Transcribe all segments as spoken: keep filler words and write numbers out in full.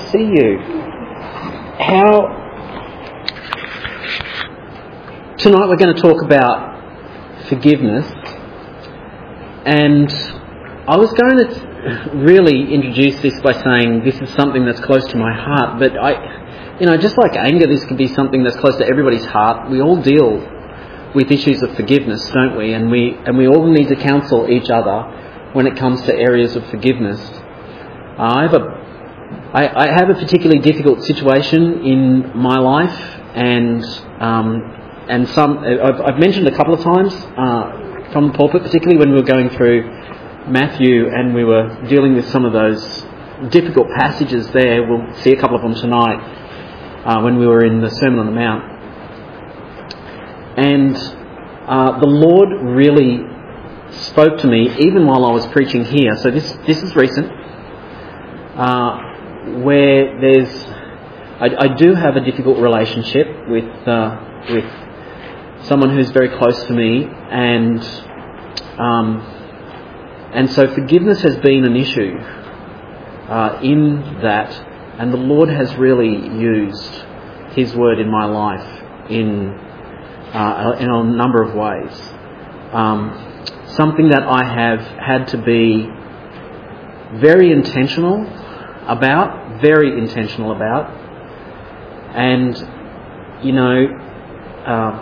see you. How... Tonight we're going to talk about forgiveness, and I was going to really introduce this by saying this is something that's close to my heart, but I, you know, just like anger, this can be something that's close to everybody's heart. We all deal with issues of forgiveness, don't we? And we and we all need to counsel each other when it comes to areas of forgiveness. Uh, I have a I, I have a particularly difficult situation in my life, and um, and some I've, I've mentioned a couple of times uh, from the pulpit, particularly when we were going through Matthew and we were dealing with some of those difficult passages there. We'll see a couple of them tonight uh, when we were in the Sermon on the Mount. And uh, the Lord really spoke to me even while I was preaching here. So this this is recent, uh, where there's I, I do have a difficult relationship with uh, with someone who's very close to me, and um, and so forgiveness has been an issue uh, in that, and the Lord has really used His word in my life in uh, in a number of ways. Um, something that I have had to be very intentional about, very intentional about, and you know, uh,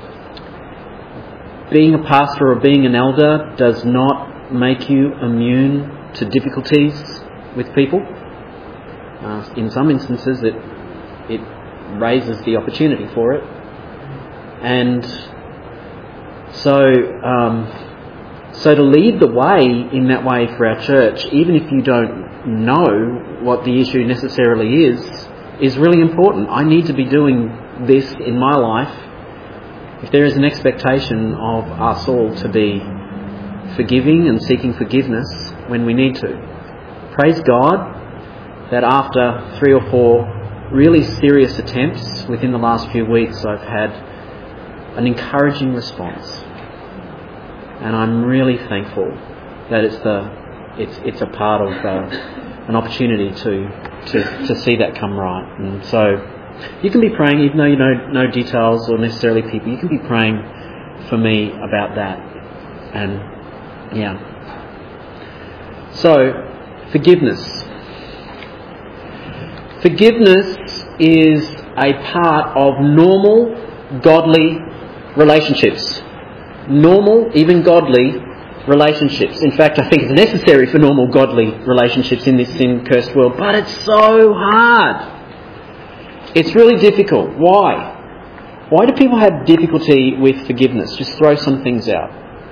being a pastor or being an elder does not make you immune to difficulties with people. Uh, in some instances, it it raises the opportunity for it, and so um, so to lead the way in that way for our church, even if you don't know what the issue necessarily is, is really important. I need to be doing this in my life if there is an expectation of us all to be forgiving and seeking forgiveness when we need to. Praise God that after three or four really serious attempts within the last few weeks, I've had an encouraging response, and I'm really thankful that it's the it's it's a part of uh, an opportunity to, to to see that come right. And so you can be praying, even though you know no details or necessarily people. You can be praying for me about that, and yeah. So forgiveness. Forgiveness is a part of normal, godly relationships. Normal, even godly relationships. In fact, I think it's necessary for normal, godly relationships in this sin-cursed world. But it's so hard. It's really difficult. Why? Why do people have difficulty with forgiveness? Just throw some things out.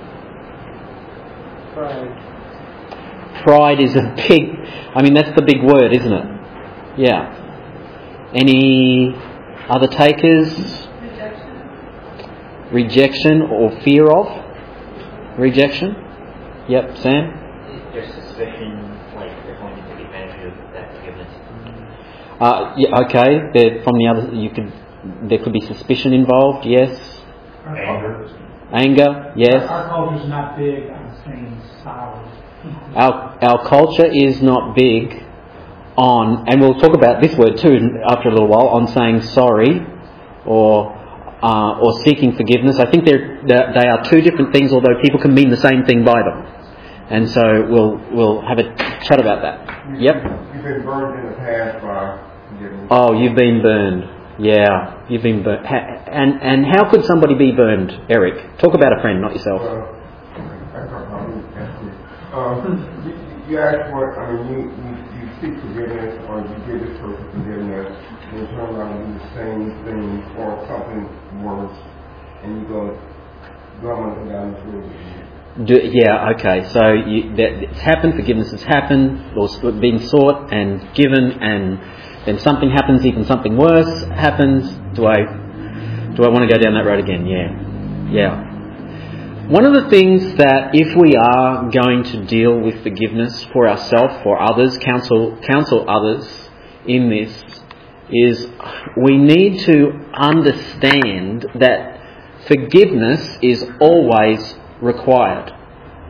Pride. Pride is a big... I mean, that's the big word, isn't it? Yeah. Any other takers? Rejection. Rejection or fear of rejection? Yep, Sam? There's suspicion, like they're going to take advantage of that forgiveness. Uh, yeah, okay. There, from the other, you could. There could be suspicion involved. Yes. Anger. Anger. Yes. Our, our culture is not big on saying sorry. Our our culture is not big on, and we'll talk about this word too after a little while, on saying sorry or uh, or seeking forgiveness. I think they're, they're they are two different things, although people can mean the same thing by them. And so we'll we'll have a chat about that. You've, Yep. You've been burned in the past by forgiveness. Oh, you've been burned. Yeah, you've been burned. Ha- and and how could somebody be burned, Eric? Talk about a friend, not yourself. Well, I thought probably asked you. Um, you, you asked for, I mean, you, you, you seek forgiveness, or you give this person forgiveness, and you turn around and do the same thing or something worse, and you go, go on down the road. Do, yeah, okay. So you, that, it's happened, forgiveness has happened, or been sought and given, and then something happens, even something worse happens. Do I do I want to go down that road again? Yeah. Yeah. One of the things that if we are going to deal with forgiveness for ourselves, for others, counsel counsel others in this, is we need to understand that forgiveness is always required.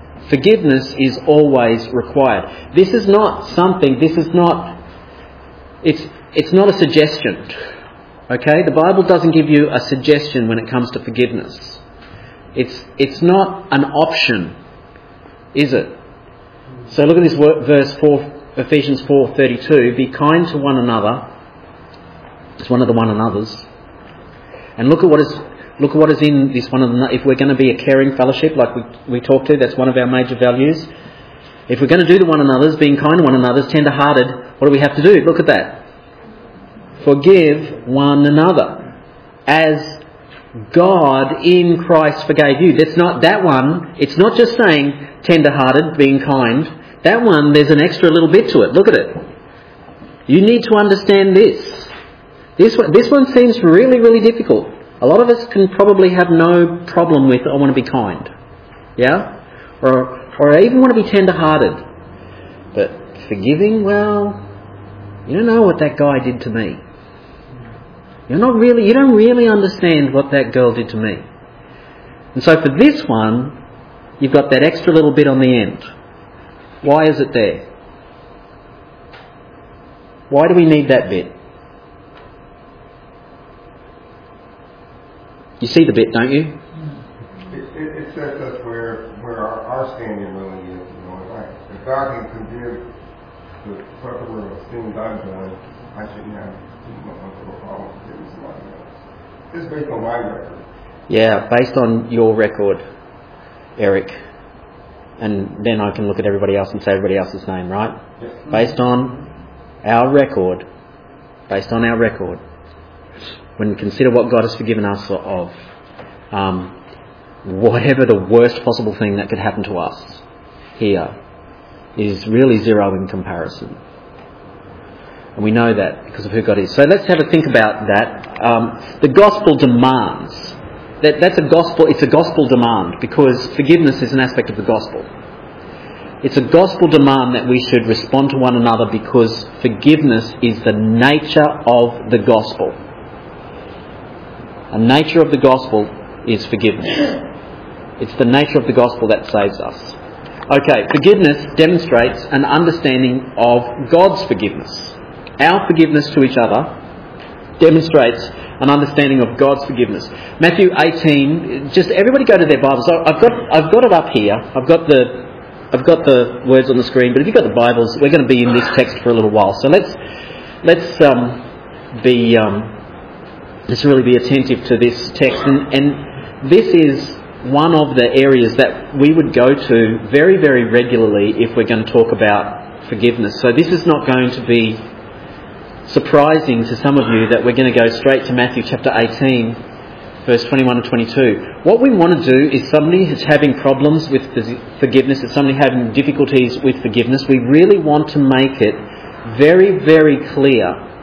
Forgiveness is always required. This is not something, this is not It's it's not a suggestion. Okay? The Bible doesn't give you a suggestion when it comes to forgiveness. It's it's not an option, is it? So look at this verse four, Ephesians four thirty-two. Be kind to one another. It's one of the one another's. And look at what is look at what is in this one another. If we're going to be a caring fellowship, like we we talked to, that's one of our major values. If we're going to do the one another's, being kind to one another's, tender-hearted, what do we have to do? Look at that. Forgive one another, as God in Christ forgave you. That's not that one. It's not just saying tender-hearted, being kind. That one, there's an extra little bit to it. Look at it. You need to understand this. This one, this one seems really, really difficult. A lot of us can probably have no problem with, I want to be kind. Yeah? Or, or I even want to be tender-hearted. But forgiving, well, you don't know what that guy did to me. You're not really, you don't really understand what that girl did to me. And so for this one, you've got that extra little bit on the end. Why is it there? Why do we need that bit? You see the bit, don't you? It, it, it sets us where where our, our standing really is. You know, like if God can forgive the plethora of sins I've done, I shouldn't have too much of a problem forgiving somebody else. It's based on my record. Yeah, based on your record, Eric. And then I can look at everybody else and say everybody else's name, right? Yes. Based on our record, based on our record, when we consider what God has forgiven us of, um, whatever the worst possible thing that could happen to us here is really zero in comparison. And we know that because of who God is. So let's have a think about that. Um, the gospel demands. That, that's a gospel, it's a gospel demand because forgiveness is an aspect of the gospel. It's a gospel demand that we should respond to one another because forgiveness is the nature of the gospel. The nature of the gospel is forgiveness. It's the nature of the gospel that saves us. Okay, forgiveness demonstrates an understanding of God's forgiveness. Our forgiveness to each other demonstrates an understanding of God's forgiveness. Matthew eighteen, just everybody go to their Bibles. I've got I've got it up here. I've got the I've got the words on the screen, but if you've got the Bibles, we're going to be in this text for a little while. So let's let's um, be um, let's really be attentive to this text, and, and this is one of the areas that we would go to very, very regularly if we're going to talk about forgiveness. So this is not going to be surprising to some of you that we're going to go straight to Matthew chapter eighteen, verse twenty-one to twenty-two. What we want to do is somebody who's having problems with forgiveness, if somebody having difficulties with forgiveness, we really want to make it very, very clear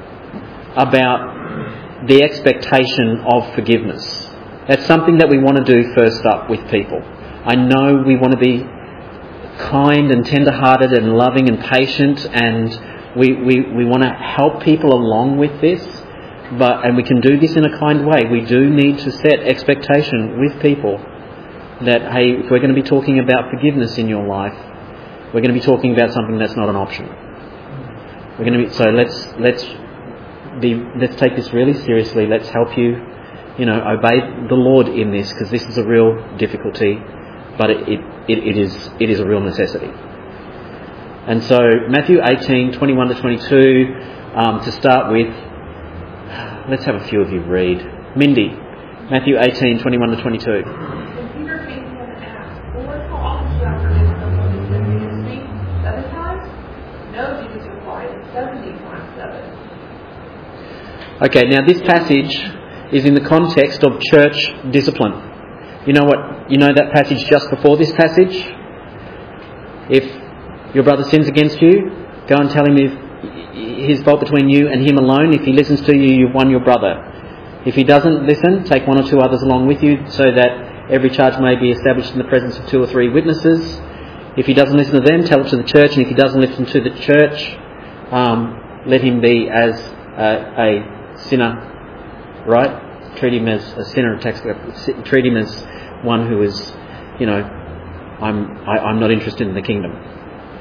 about the expectation of forgiveness. That's something that we want to do first up with people. I know we want to be kind and tender-hearted and loving and patient, and we, we, we want to help people along with this, but and we can do this in a kind way. We do need to set expectation with people that, hey, if we're going to be talking about forgiveness in your life, we're going to be talking about something that's not an option. We're going to be, so let's let's be let's take this really seriously. Let's help you, you know, obey the Lord in this, because this is a real difficulty, but it, it, it, it is it is a real necessity. And so Matthew eighteen, twenty-one to twenty-two, um, to start with, let's have a few of you read. Mindy, Matthew eighteen, twenty-one to twenty-two. Then Peter came to him and asked, Lord, how often shall I forgive someone who sins against me? Seven times? No, Jesus replied, seventy times seven. Okay, now this passage is in the context of church discipline. You know what? You know that passage just before this passage? If your brother sins against you, go and tell him if his fault between you and him alone. If he listens to you, you've won your brother. If he doesn't listen, take one or two others along with you, so that every charge may be established in the presence of two or three witnesses. If he doesn't listen to them, tell it to the church. And if he doesn't listen to the church, um, let him be as a, a sinner, right? Treat him as a sinner. Treat him as one who is, you know, I'm I, I'm not interested in the kingdom.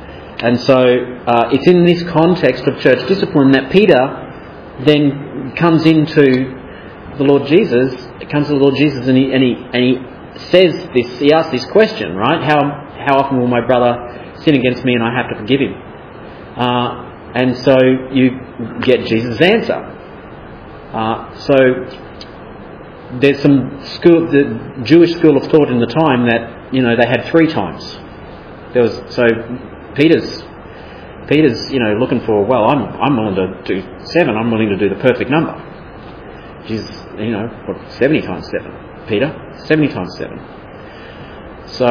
And so uh, it's in this context of church discipline that Peter then comes into the Lord Jesus, comes to the Lord Jesus and he, and he, and he says this, he asks this question, right? How, how often will my brother sin against me and I have to forgive him? Uh, and so you get Jesus' answer. Uh, so there's some school, the Jewish school of thought in the time that, you know, they had three times. There was, so Peter's, Peter's, you know, looking for, well, I'm, I'm willing to do seven, I'm willing to do the perfect number. Jesus, you know, what, seventy times seven, Peter? seventy times seven. So,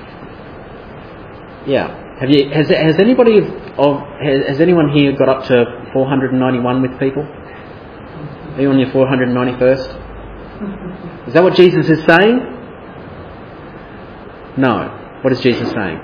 yeah. Have you, has, has anybody of, has, has anyone here got up to four hundred ninety-one with people? Are you on your four hundred ninety-first? Is that what Jesus is saying? No. What is Jesus saying?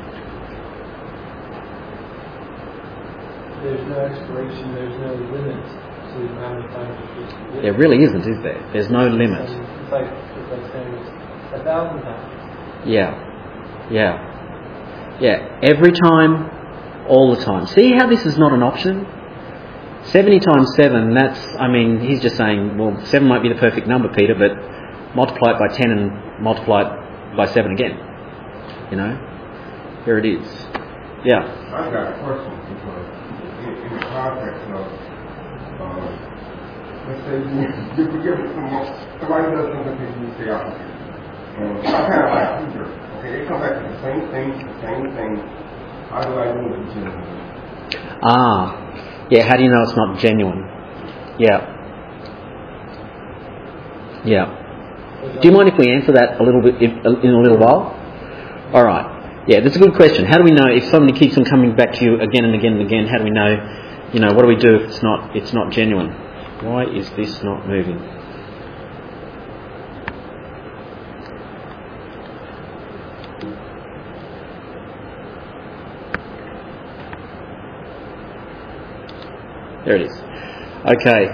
There's no expiration, there's no limit to how many times you should forgive. There really isn't, is there? There's no limit. It's like, it's like saying it's a thousand times. Yeah. Yeah. Yeah. Every time, all the time. See how this is not an option? seventy times seven, that's, I mean, he's just saying, well, seven might be the perfect number, Peter, but multiply it by ten and multiply it by seven again. You know? Here it is. Yeah. I got a question because in, in the context of, um, let's say you, you forgive someone, somebody does something to you, you say, I forgive. Um, I kind of like Peter. Okay, they come back to the same thing, the same thing. How do I know it's genuine? Ah. Yeah, how do you know it's not genuine? Yeah. Yeah. Do you mind if we answer that a little bit in, in a little while? All right. Yeah, that's a good question. How do we know if somebody keeps on coming back to you again and again and again? How do we know? You know, what do we do if it's not it's not genuine? Why is this not moving? There it is. Okay.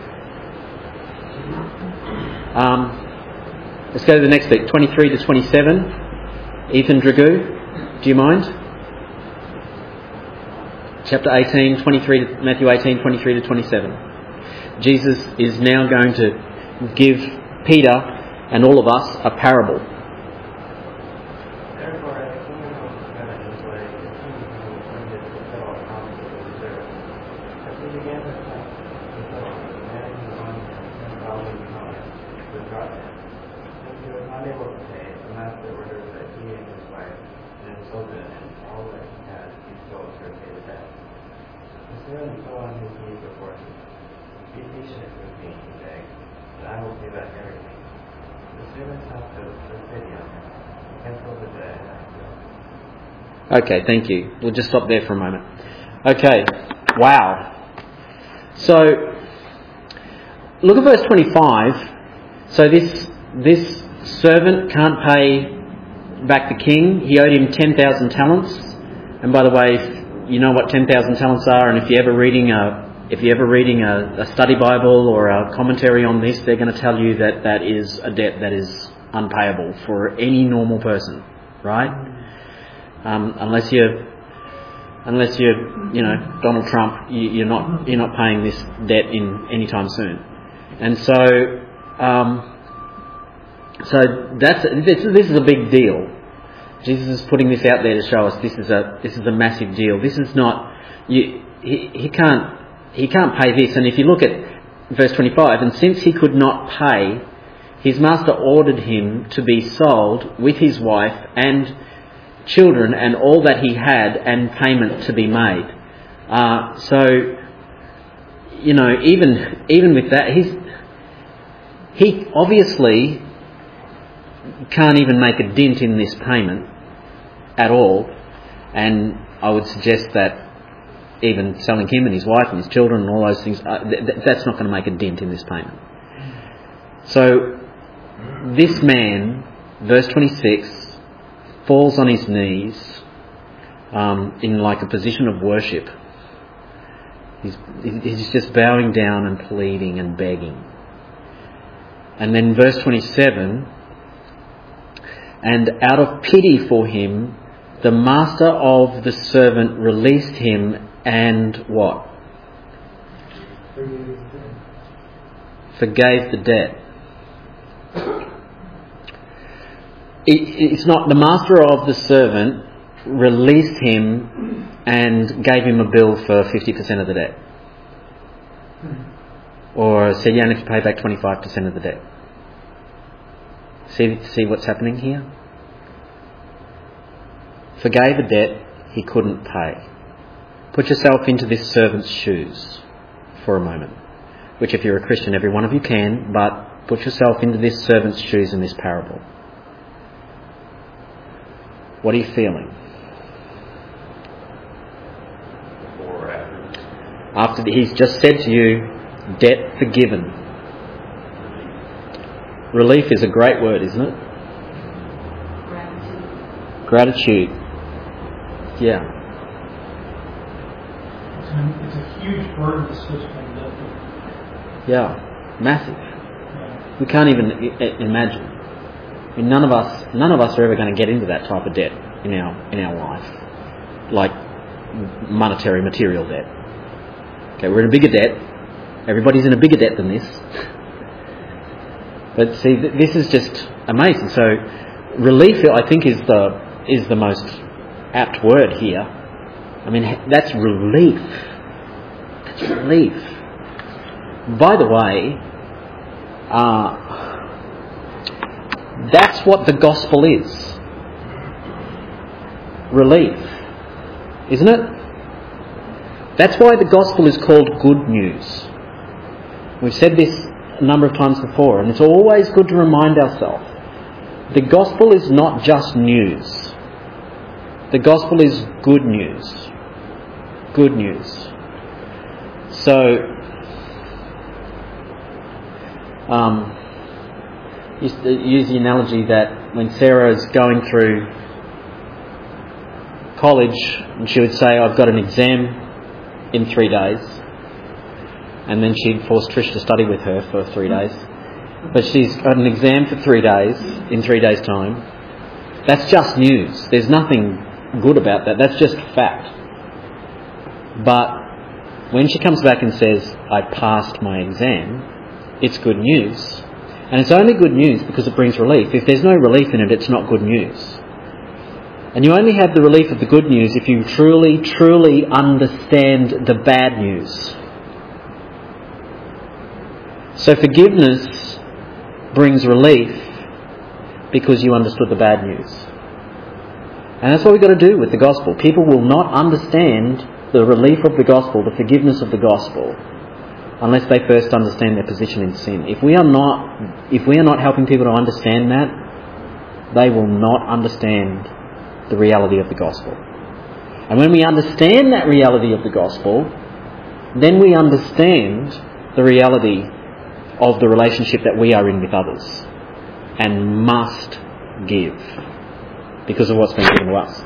Um, let's go to the next bit, twenty-three to twenty-seven. Ethan Dragoo, do you mind? Chapter eighteen, twenty-three to Matthew eighteen, twenty-three to twenty-seven. Jesus is now going to give Peter and all of us a parable. Okay, thank you. We'll just stop there for a moment. Okay, wow. So, look at verse twenty-five. So this this servant can't pay back the king. He owed him ten thousand talents. And by the way, if you know what ten thousand talents are, and if you're ever reading a if you're ever reading a, a study Bible or a commentary on this, they're going to tell you that that is a debt that is unpayable for any normal person, right? Um, unless you're, unless you're, you know, Donald Trump, you, you're not, you're not paying this debt in any time soon. And so, um, so that's this, this is a big deal. Jesus is putting this out there to show us this is a this is a massive deal. This is not you. He, he can't he can't pay this. And if you look at verse twenty-five, and since he could not pay, his master ordered him to be sold with his wife and children and all that he had, and payment to be made. Uh, so, you know, even even with that, he's he obviously can't even make a dent in this payment at all, and I would suggest that even selling him and his wife and his children and all those things, uh, th- th- that's not going to make a dent in this payment. So, this man, verse twenty-six, falls on his knees um, in like a position of worship. He's, he's just bowing down and pleading and begging. And then verse twenty-seven, and out of pity for him, The master of the servant released him and what? Forgave the debt. It, it's not the master of the servant released him and gave him a bill for fifty percent of the debt. Or said, you only have to pay back twenty-five percent of the debt. See, see what's happening here? Forgave a debt he couldn't pay. Put yourself into this servant's shoes for a moment. Which if you're a Christian, every one of you can, but put yourself into this servant's shoes in this parable. What are you feeling? Before or after? After he's just said to you, debt forgiven. Relief is a great word, isn't it? Gratitude. Gratitude. Yeah. It's a, it's a huge burden to switch things up. Yeah. Massive. Yeah. We can't even I- imagine. I mean, none of us, none of us are ever going to get into that type of debt in our in our life, like monetary, material debt. Okay, we're in a bigger debt. Everybody's in a bigger debt than this. But see, th- this is just amazing. So, relief, I think, is the is the most apt word here. I mean, that's relief. That's relief. By the way, uh, that's what the gospel is. Relief. Isn't it? That's why the gospel is called good news. We've said this a number of times before, and it's always good to remind ourselves. The gospel is not just news. The gospel is good news. Good news. So, um, used to use the analogy that when Sarah is going through college, and she would say, I've got an exam in three days. And then she'd force Trish to study with her for three days. But she's got an exam for three days, in three days' time. That's just news. There's nothing good about that. That's just fact. But when she comes back and says, I passed my exam, it's good news. And it's only good news because it brings relief. If there's no relief in it, it's not good news. And you only have the relief of the good news if you truly, truly understand the bad news. So forgiveness brings relief because you understood the bad news. And that's what we've got to do with the gospel. People will not understand the relief of the gospel, the forgiveness of the gospel, unless they first understand their position in sin. If we are not, if we are not helping people to understand that, they will not understand the reality of the gospel. And when we understand that reality of the gospel, then we understand the reality of the relationship that we are in with others and must give because of what's been given to us.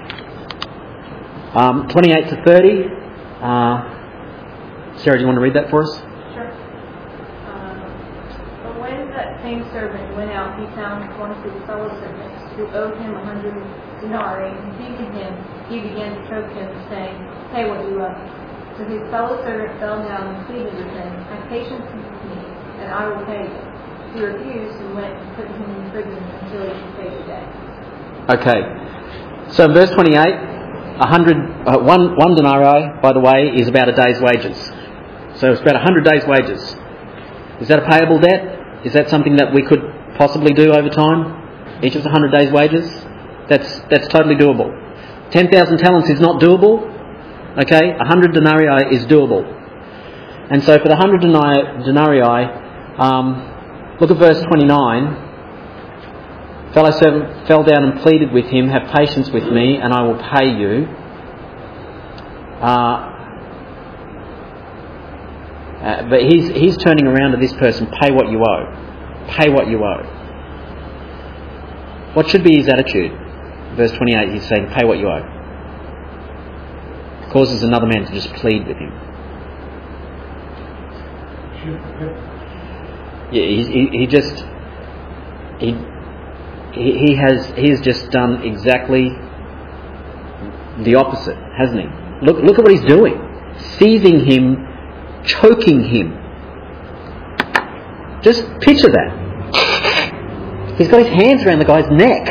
Um, twenty-eight to thirty. Uh, Sarah, do you want to read that for us? Sure. Um, but when that same servant went out, he found one of his fellow servants who owed him a hundred denarii, and seizing him, he began to choke him, saying, "Pay what you owe." So his fellow servant fell down and pleaded with him, "Have patience with me, and I will pay you." He refused and went and put him in prison until he should pay the debt. Okay. So in verse twenty-eight, a hundred, uh, one, one denarii, by the way, is about a day's wages. So it's about a hundred days' wages. Is that a payable debt? Is that something that we could possibly do over time? Each of the hundred days' wages? That's that's totally doable. Ten thousand talents is not doable. Okay, a hundred denarii is doable. And so for the hundred denarii, um, look at verse twenty-nine. Fellow servant fell down and pleaded with him, "Have patience with me, and I will pay you." Uh, uh, but he's he's turning around to this person, "Pay what you owe. Pay what you owe." What should be his attitude? Verse twenty-eight, he's saying, "Pay what you owe." Causes another man to just plead with him. Yeah, he, he, he just he, he he has he has just done exactly the opposite, hasn't he? Look, look at what he's doing. Seizing him, choking him. Just picture that. He's got his hands around the guy's neck.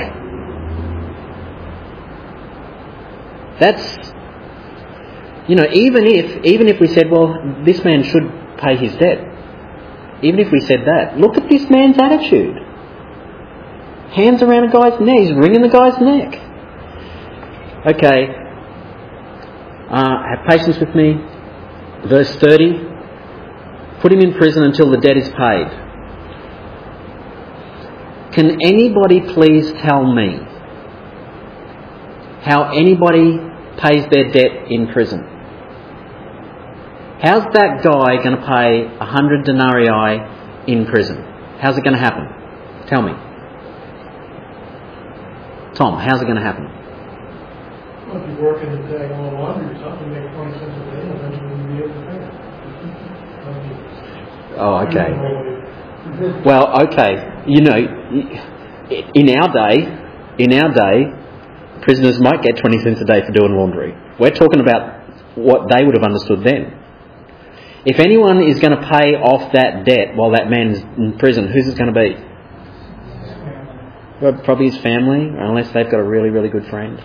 That's, you know, even if even if we said, well, this man should pay his debt. Even if we said that, look at this man's attitude. Hands around a guy's neck. He's wringing the guy's neck. Okay. Uh, have patience with me. Verse thirty. Put him in prison until the debt is paid. Can anybody please tell me how anybody pays their debt in prison? How's that guy going to pay a hundred denarii in prison? How's it going to happen? Tell me. Tom, how's it going to happen? Well, if you're working a day on laundry or something, you make twenty cents a day, and eventually you'll be able to pay it. Oh, okay. Well, okay. You know, in our day, in our day, prisoners might get twenty cents a day for doing laundry. We're talking about what they would have understood then. If anyone is going to pay off that debt while that man's in prison, who's it going to be? Well, probably his family, unless they've got a really, really good friend.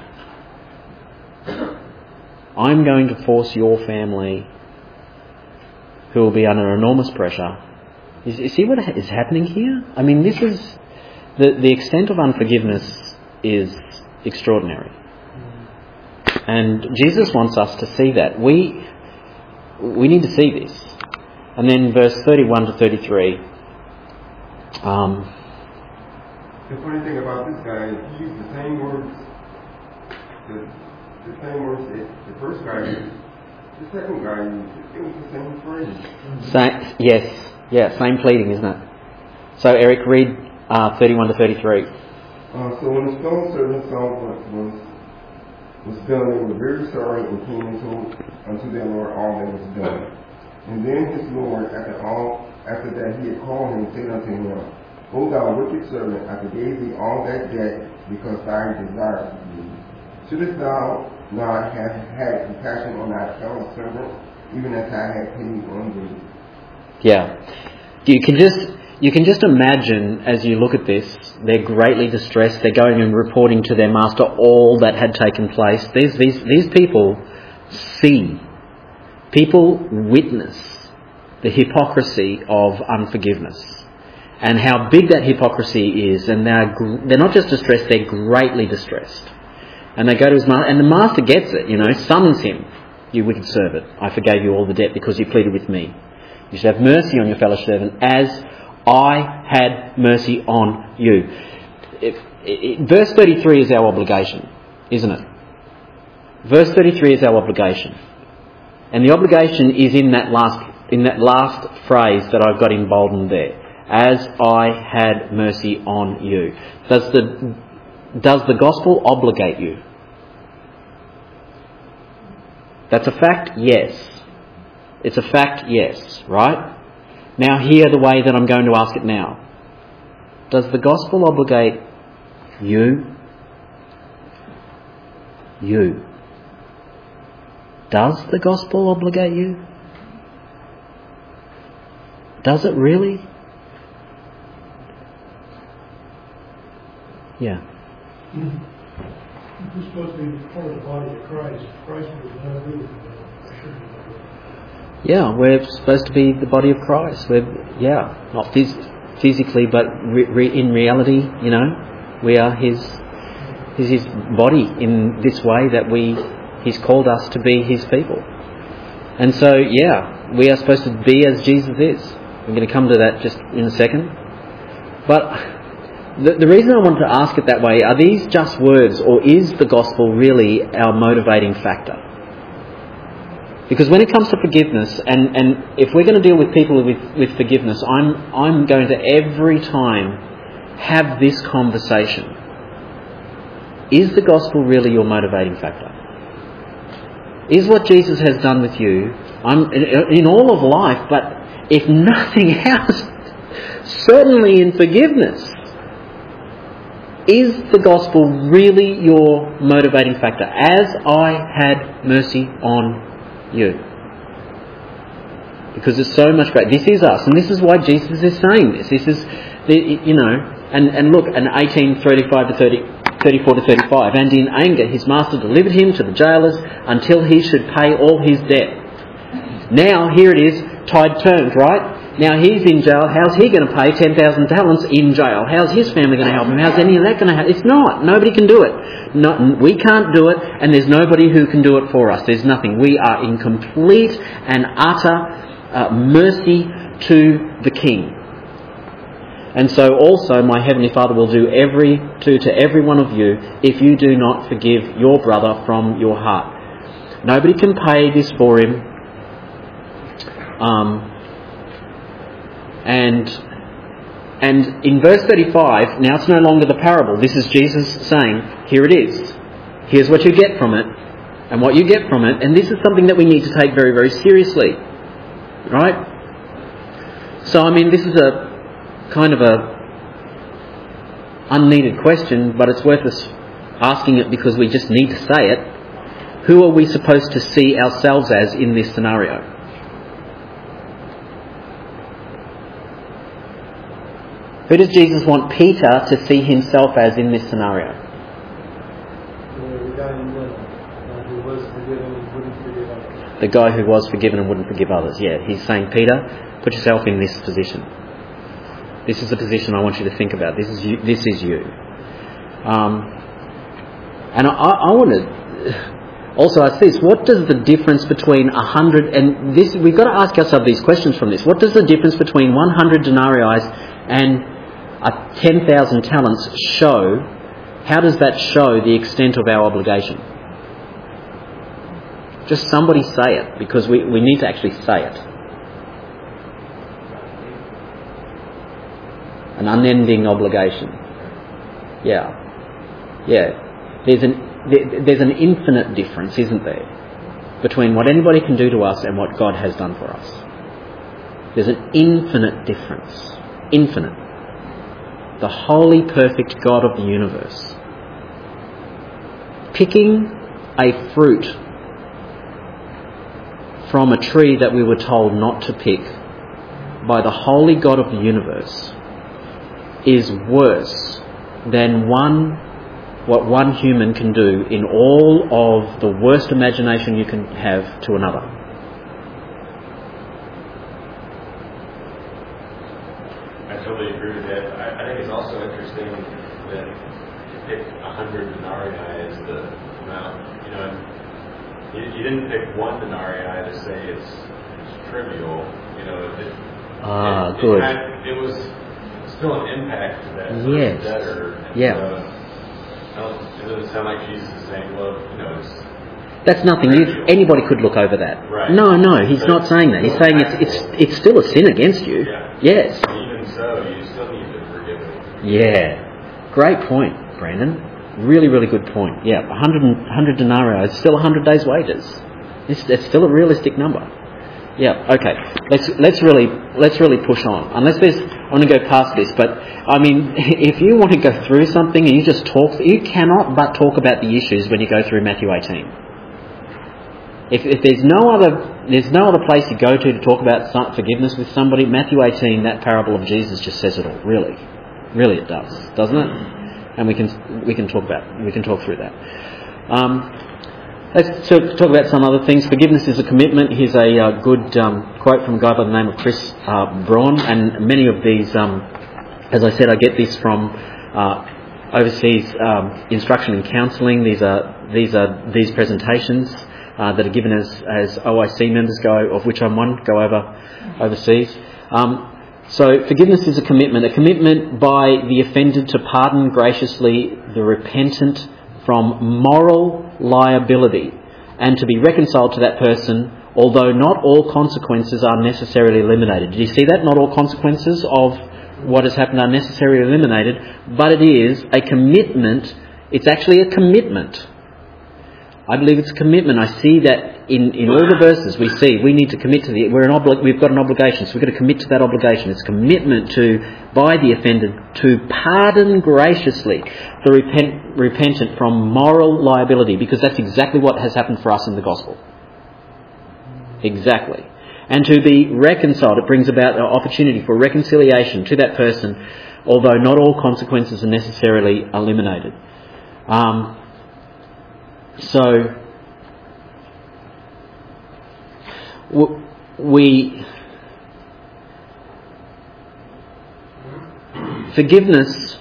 I'm going to force your family, who will be under enormous pressure. You, you see what is happening here? I mean, this is... The, the extent of unforgiveness is extraordinary. And Jesus wants us to see that. We... We need to see this. And then verse thirty-one to thirty-three. Um, The funny thing about this guy, he used the same words, the, the same words that the first guy used. The second guy used it. It was the same phrase. Sa- yes, yeah, same pleading, isn't it? So Eric, read uh, thirty-one to thirty-three. Uh, so when the stone servants saw what was was done, they were very sorry and came and told unto their Lord all that was done. And then his Lord, after all, after that he had called him, said unto him, O thou wicked servant, I forgave thee all that debt because thou desirest me. Shouldest thou not have had compassion on thy fellow servant, even as I had pity on thee? Yeah, you can just you can just imagine as you look at this. They're greatly distressed. They're going and reporting to their master all that had taken place. These these these people see, people witness the hypocrisy of unforgiveness and how big that hypocrisy is. And they're they're not just distressed; they're greatly distressed. And they go to his master, and the master gets it. You know, summons him. You wicked servant, I forgave you all the debt because you pleaded with me. You should have mercy on your fellow servant as I had mercy on you. If, it, verse thirty-three is our obligation, isn't it? Verse thirty-three is our obligation. And the obligation is in that last in that last phrase that I've got emboldened there. As I had mercy on you. Does the does the gospel obligate you? That's a fact, yes. It's a fact, yes, right? Now hear the way that I'm going to ask it now. Does the gospel obligate you? You. Does the gospel obligate you? Does it really? Yeah. We're supposed to be part of the body of Christ. Christ was no good with that. Yeah, we're supposed to be the body of Christ. We're, yeah, not phys- physically, but re- re- in reality, you know, we are His, His, His body in this way that we, He's called us to be His people. And so, yeah, we are supposed to be as Jesus is. I'm going to come to that just in a second. But the, the reason I wanted to ask it that way, are these just words, or is the gospel really our motivating factor? Because when it comes to forgiveness, and, and if we're going to deal with people with, with forgiveness, I'm I'm going to every time have this conversation. Is the gospel really your motivating factor? Is what Jesus has done with you, I'm, in, in all of life, but if nothing else, certainly in forgiveness, Is the gospel really your motivating factor? As I had mercy on you. Because it's so much great. This is us, and this is why Jesus is saying this. This is, the, you know, and, and look, in eighteen thirty-five to thirty, thirty-four to thirty-five, and in anger his master delivered him to the jailers until he should pay all his debt. Now, here it is, tide turned, right? Now he's in jail. How's he going to pay ten thousand talents in jail? How's his family going to help him? How's any of that going to happen? It's not. Nobody can do it. No, we can't do it, and there's nobody who can do it for us. There's nothing. We are in complete and utter uh, mercy to the King. And so also my Heavenly Father will do every to, to every one of you if you do not forgive your brother from your heart. Nobody can pay this for him. Um... And and in verse thirty-five, now it's no longer the parable. This is Jesus saying, here it is. Here's what you get from it and what you get from it. And this is something that we need to take very, very seriously. Right? So, I mean, this is a kind of a unneeded question, but it's worth us asking it because we just need to say it. Who are we supposed to see ourselves as in this scenario? Who does Jesus want Peter to see himself as in this scenario? The guy in the middle, uh, who was forgiven and wouldn't forgive others. The guy who was forgiven and wouldn't forgive others. Yeah, he's saying, Peter, put yourself in this position. This is the position I want you to think about. This is you. This is you. Um, and I, I want to also ask this: what does the difference between a hundred and this? We've got to ask ourselves these questions from this. What does the difference between one hundred denarii and a ten thousand talents show? How does that show the extent of our obligation? Just somebody say it, because we, we need to actually say it. An unending obligation. Yeah. Yeah. There's an, there, there's an infinite difference, isn't there, between what anybody can do to us and what God has done for us. There's an infinite difference. Infinite. The holy, perfect God of the universe. Picking a fruit from a tree that we were told not to pick by the holy God of the universe is worse than one what one human can do in all of the worst imagination you can have to another. I totally agree with that. I, I think it's also interesting that you pick a hundred denarii as the amount. You know, you, you didn't pick one denarii to say it's, it's trivial. You know, it, ah, it, good. It, had, it was still an impact to that first yes. debtor. And yeah. So, I don't, it doesn't sound like Jesus is saying, well, you know, it's... That's nothing. You, anybody could look over that. Right. No, no, he's but not saying that. He's saying it's it's it's still a sin against you. Yeah. Yes. Even so, you still need to forgive it. Yeah. Great point, Brandon. Really, really good point. Yeah, one hundred, one hundred denarii is still one hundred days' wages. It's, it's still a realistic number. Yeah. Okay. Let's let's really let's really push on. Unless there's, I want to go past this, but I mean, if you want to go through something and you just talk, you cannot but talk about the issues when you go through Matthew eighteen. If, if there's no other there's no other place to go to to talk about some, forgiveness with somebody, Matthew eighteen, that parable of Jesus just says it all. Really, really, it does, doesn't it? And we can we can talk about we can talk through that. Um, Let's talk about some other things. Forgiveness is a commitment. Here's a uh, good um, quote from a guy by the name of Chris uh, Braun. And many of these, um, as I said, I get this from uh, overseas um, instruction and counselling. These are these are these presentations uh, that are given as as O I C members go, of which I'm one, go over overseas. Um, so forgiveness is a commitment, a commitment by the offended to pardon graciously the repentant from moral liability and to be reconciled to that person, although not all consequences are necessarily eliminated. Did you see that? Not all consequences of what has happened are necessarily eliminated, but it is a commitment. It's actually a commitment. I believe it's a commitment. I see that that in, in all the verses we see we need to commit to the, we're an obli- we've got an obligation, so we've got to commit to that obligation. It's commitment to, by the offended, to pardon graciously the repent, repentant from moral liability, because that's exactly what has happened for us in the gospel. Exactly. And to be reconciled, it brings about an opportunity for reconciliation to that person, although not all consequences are necessarily eliminated. Um, so, we... Forgiveness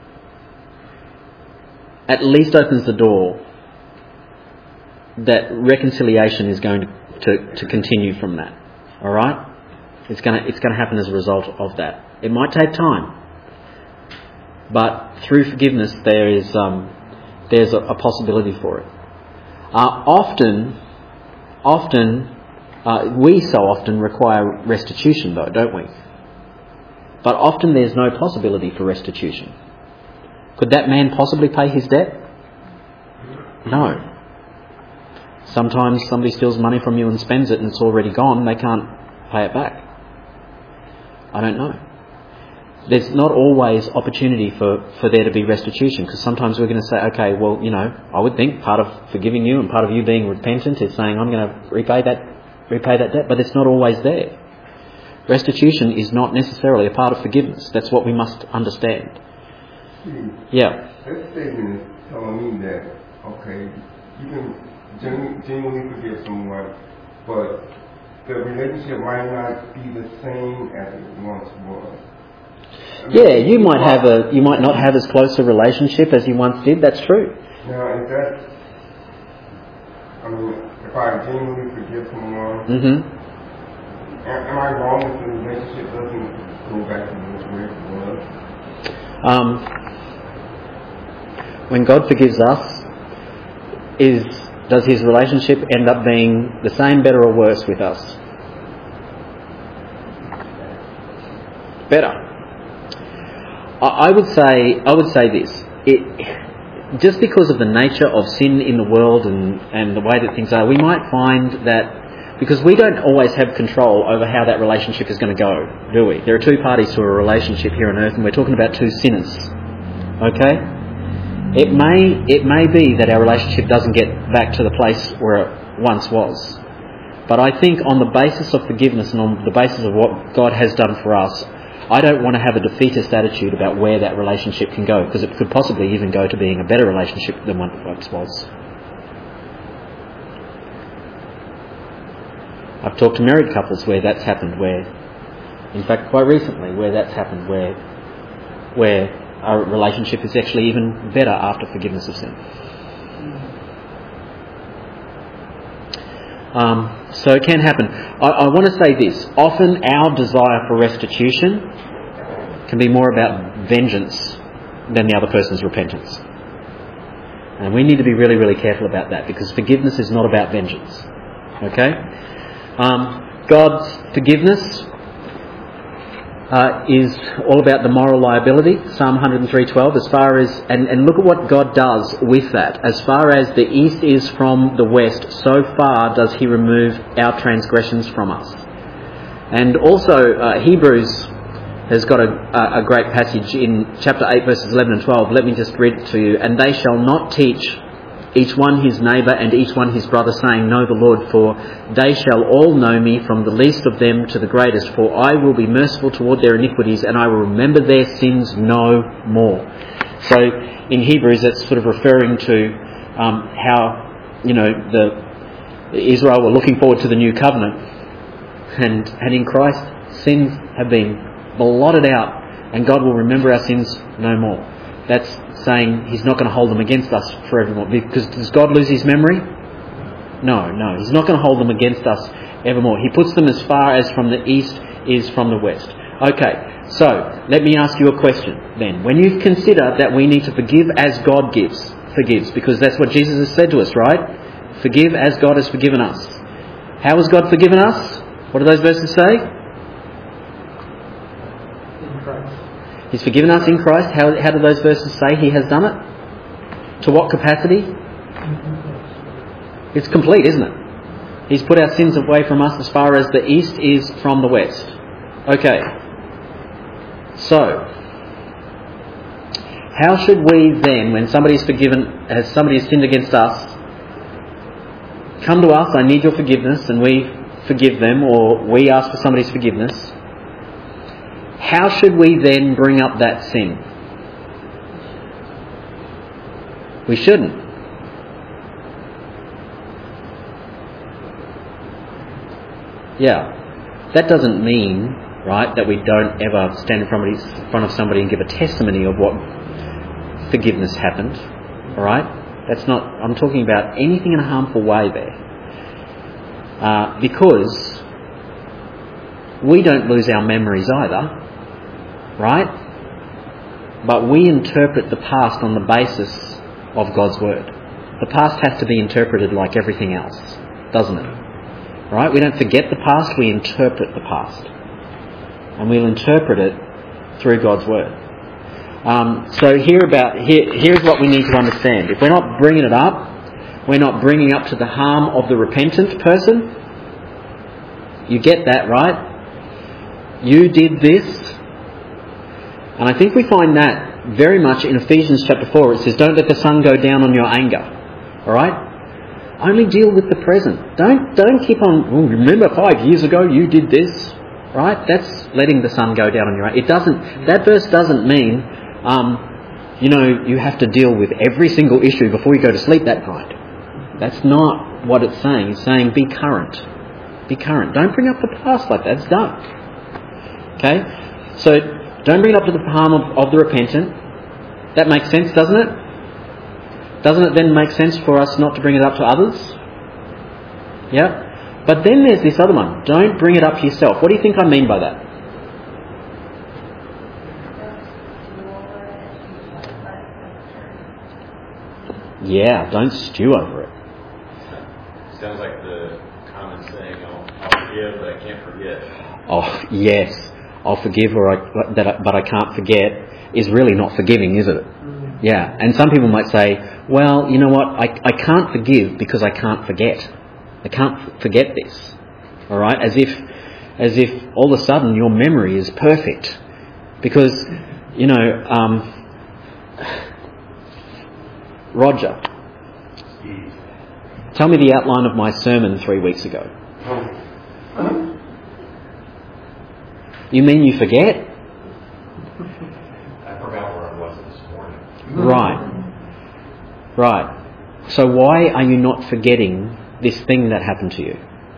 at least opens the door that reconciliation is going to, to, to continue from that. All right? It's going to it's going to happen as a result of that. It might take time, but through forgiveness there is um, there's a, a possibility for it. Uh, often, often uh, we so often require restitution, though, don't we? But often there's no possibility for restitution. Could that man possibly pay his debt? No. Sometimes somebody steals money from you and spends it and it's already gone. They can't pay it back. I don't know. There's not always opportunity for, for there to be restitution, because sometimes we're going to say, okay, well, you know, I would think part of forgiving you and part of you being repentant is saying I'm going to repay that, repay that debt, but it's not always there. Restitution is not necessarily a part of forgiveness. That's what we must understand. See, Yeah. that statement is telling me that, okay, you can Genu- genuinely forgive someone, but the relationship might not be the same as it once was. I mean, Yeah, you might have a, you might not have as close a relationship as you once did. That's true. Now, is that, I mean, if I genuinely forgive someone, Mm-hmm. am, am I wrong if the relationship doesn't go back to where it was? Um, when God forgives us, is does His relationship end up being the same, better, or worse with us? Better. I, I would say. I would say this. It, just because of the nature of sin in the world and, and the way that things are, we might find that because we don't always have control over how that relationship is going to go, do we? There are two parties to a relationship here on earth, and we're talking about two sinners. Okay? It may it may be that our relationship doesn't get back to the place where it once was. But I think on the basis of forgiveness and on the basis of what God has done for us, I don't want to have a defeatist attitude about where that relationship can go, because it could possibly even go to being a better relationship than what it once was. I've talked to married couples where that's happened, where, in fact, quite recently, where that's happened, where where our relationship is actually even better after forgiveness of sin. Um, so it can happen. I, I want to say this. Often our desire for restitution can be more about vengeance than the other person's repentance. And we need to be really, really careful about that, because forgiveness is not about vengeance. Okay? Um, God's forgiveness Uh, is all about the moral liability, Psalm one oh three twelve, as far as, and, and look at what God does with that. As far as the east is from the west, so far does He remove our transgressions from us. And also, uh, Hebrews has got a, a great passage in chapter eight, verses eleven and twelve. Let me just read it to you. And they shall not teach each one his neighbour and each one his brother, saying, Know the Lord, for they shall all know me, from the least of them to the greatest. For I will be merciful toward their iniquities, and I will remember their sins no more. So in Hebrews, that's sort of referring to um, how, you know, the Israel were looking forward to the new covenant, and and in Christ, sins have been blotted out, and God will remember our sins no more. That's saying He's not going to hold them against us forevermore. Because does God lose His memory? No, no. He's not going to hold them against us evermore. He puts them as far as from the east is from the west. Okay, so let me ask you a question then. When you consider that we need to forgive as God gives, forgives, because that's what Jesus has said to us, right? Forgive as God has forgiven us. How has God forgiven us? What do those verses say? In Christ. He's forgiven us in Christ. How, how do those verses say He has done it? To what capacity? It's complete, isn't it? He's put our sins away from us as far as the east is from the west. Okay. So, how should we then, when somebody's forgiven, has somebody has sinned against us, come to us, I need your forgiveness, and we forgive them, or we ask for somebody's forgiveness, how should we then bring up that sin? We shouldn't. Yeah. That doesn't mean, right, that we don't ever stand in front of, front of somebody and give a testimony of what forgiveness happened. Alright? That's not, I'm talking about anything in a harmful way there. Uh, because we don't lose our memories either. Right? But we interpret the past on the basis of God's Word. The past has to be interpreted like everything else, doesn't it? Right? We don't forget the past, we interpret the past. And we'll interpret it through God's Word. Um, so here about here, here's what we need to understand. If we're not bringing it up, we're not bringing up to the harm of the repentant person. You get that, right? You did this. And I think we find that very much in Ephesians chapter four, where it says, don't let the sun go down on your anger. Alright? Only deal with the present. Don't don't keep on, oh, remember five years ago you did this. Right? That's letting the sun go down on your anger. It doesn't, that verse doesn't mean, um, you know, you have to deal with every single issue before you go to sleep that night. That's not what it's saying. It's saying be current. Be current. Don't bring up the past like that. It's done. Okay? So, don't bring it up to the harm of, of the repentant. That makes sense, doesn't it? Doesn't it then make sense for us not to bring it up to others? Yeah? But then there's this other one. Don't bring it up yourself. What do you think I mean by that? Yeah, don't stew over it. Sounds like the common saying, I'll, I'll forgive, but I can't forget. Oh, yes. I'll forgive, or I, that I, but I can't forget, is really not forgiving, is it? Yeah. And some people might say, well, you know what, I, I can't forgive because I can't forget. I can't forget this. Alright? As if, as if all of a sudden your memory is perfect. Because, you know, um, Roger, tell me the outline of my sermon three weeks ago. You mean you forget? I forgot where I was this morning. Right. Right. So why are you not forgetting this thing that happened to you?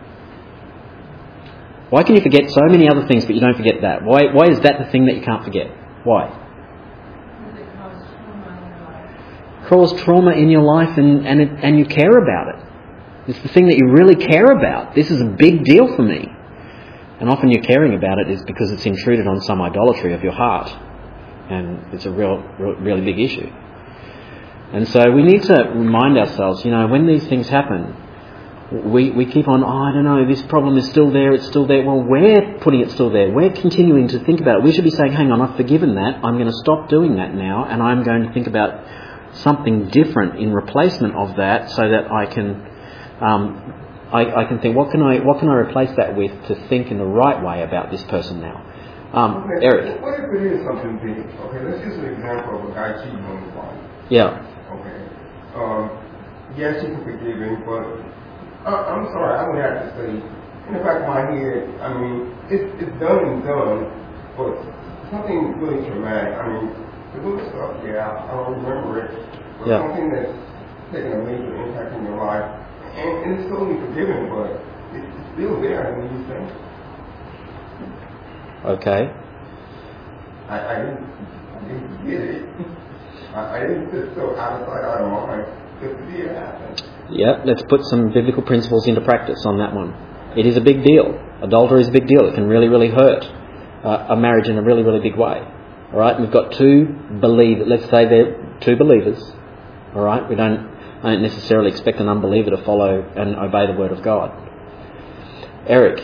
Why can you forget so many other things but you don't forget that? Why why is that the thing that you can't forget? Why? Because it caused trauma in your life. Cause trauma in your life and, and, it, and you care about it. It's the thing that you really care about. This is a big deal for me. And often you're caring about it is because it's intruded on some idolatry of your heart. And it's a real, real really big issue. And so we need to remind ourselves, you know, when these things happen, we, we keep on, oh, I don't know, this problem is still there, it's still there. Well, we're putting it still there. We're continuing to think about it. We should be saying, hang on, I've forgiven that. I'm going to stop doing that now, and I'm going to think about something different in replacement of that so that I can um, I, I can think, what can I what can I replace that with to think in the right way about this person now? Um, okay. Eric. What if it is something big? Okay, let's use an example of a guy cheating on his wife. Yeah. Okay. Um, yes, you can forgive him, but uh, I'm sorry, I would have to say, in the back of my head, I mean, it's, it's done and done, but something really traumatic. I mean, the little stuff, yeah, I don't remember it, but yeah. something that's taken a major impact in your life, and, and it's totally forgiven, but it's still there when you think. Okay. I, I didn't, I didn't get it. I, I didn't sit so out of sight, out of mind, just to see it happen. Yeah, let's put some biblical principles into practice on that one. It is a big deal. Adultery is a big deal. It can really, really hurt uh, a marriage in a really, really big way. All right, we've got two believers. Let's say they're two believers. All right, we don't, don't necessarily expect an unbeliever to follow and obey the word of God. Eric,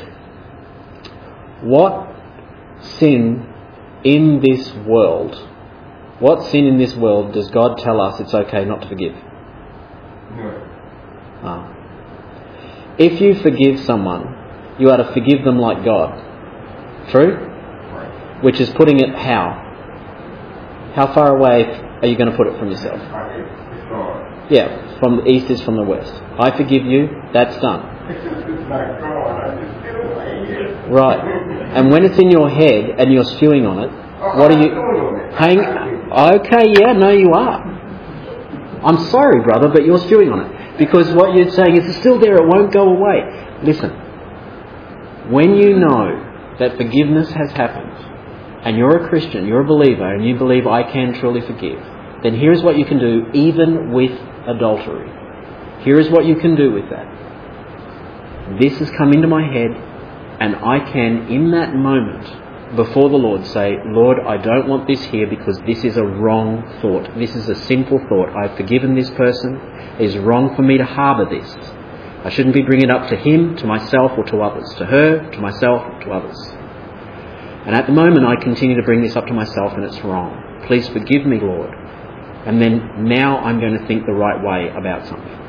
what sin in this world, what sin in this world does God tell us it's okay not to forgive? No. Ah. if you forgive someone, you are to forgive them like God. True? Right. Which is putting it how? How far away are you going to put it from yourself? Right. It's God. Yeah, from the east is from the west. I forgive you, that's done. It's just it's like God. I just feel like it. Right. And when it's in your head and you're stewing on it, what are you... Hang... Okay, yeah, no, you are. I'm sorry, brother, but you're stewing on it. Because what you're saying is it's still there, it won't go away. Listen. When you know that forgiveness has happened, and you're a Christian, you're a believer, and you believe I can truly forgive, then here's what you can do even with adultery. Here is what you can do with that. This has come into my head, and I can, in that moment, before the Lord, say, Lord, I don't want this here because this is a wrong thought. This is a sinful thought. I've forgiven this person. It is wrong for me to harbour this. I shouldn't be bringing it up to him, to myself, or to others. To her, to myself, to others. And at the moment, I continue to bring this up to myself, and it's wrong. Please forgive me, Lord. And then now I'm going to think the right way about something.